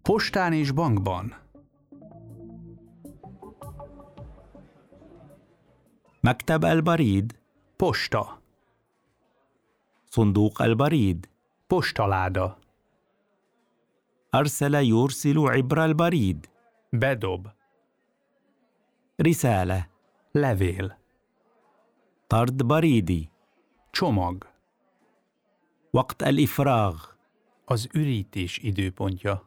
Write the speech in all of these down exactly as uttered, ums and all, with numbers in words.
Postán és bankban. مكتب البريد. Posta. صندوق البريد. Postaláda. أرسل يرسل عبر البريد. Bedob. رسالة. Levél. طرد بريدي. Csomag. وقت الإفراغ. Az ürítés időpontja.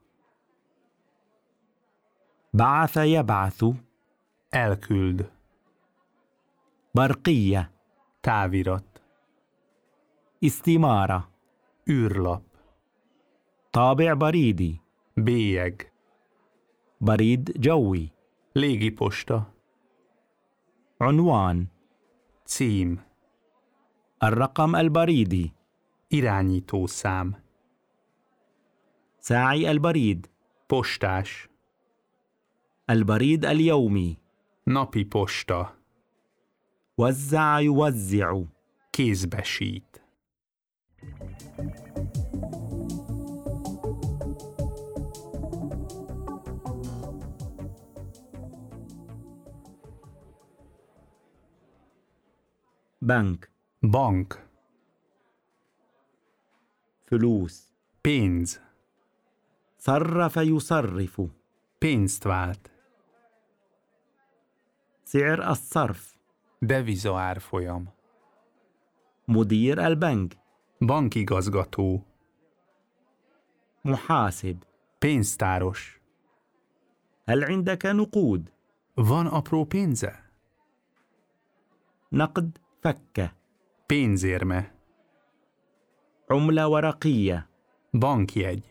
بعث يبعث. Elküld. برقية. Távirat. استمارة. űrlap. طابع بريدي. Bélyeg. بريد جوي. Légiposta. عنوان. Cím. الرقم البريدي. Irányítószám. ساعي البريد. Postás. البريد اليومي. Napi posta. وزع يوزع. Kézbesít. بنك. Bank. فلوس. Pénz. صرف يصرف. Pénzt vált. سعر الصرف. Deviza árfolyam. مدير البنك. Bankigazgató. محاسب. Pénztáros. هل عندك نقود؟ Van apró pénze? نقد فكة. Pénzérme. عملة ورقية. Bankjegy.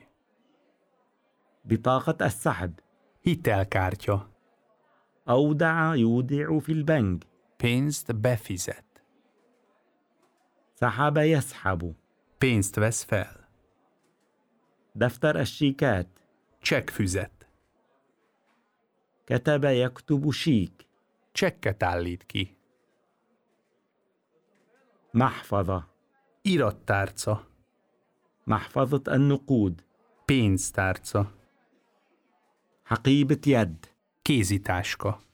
بطاقة السحب. Hitelkártya. أودع يودع في البنك. Pénzt befizet. سحب يسحب. Pénzt vesz fel. دفتر الشيكات. Csekkfüzet. كتب يكتب شيك. Csekket állít ki. محفظة. Irattárca. محفظة النقود. Pénztárca. حقيبة يد. Kézitáska.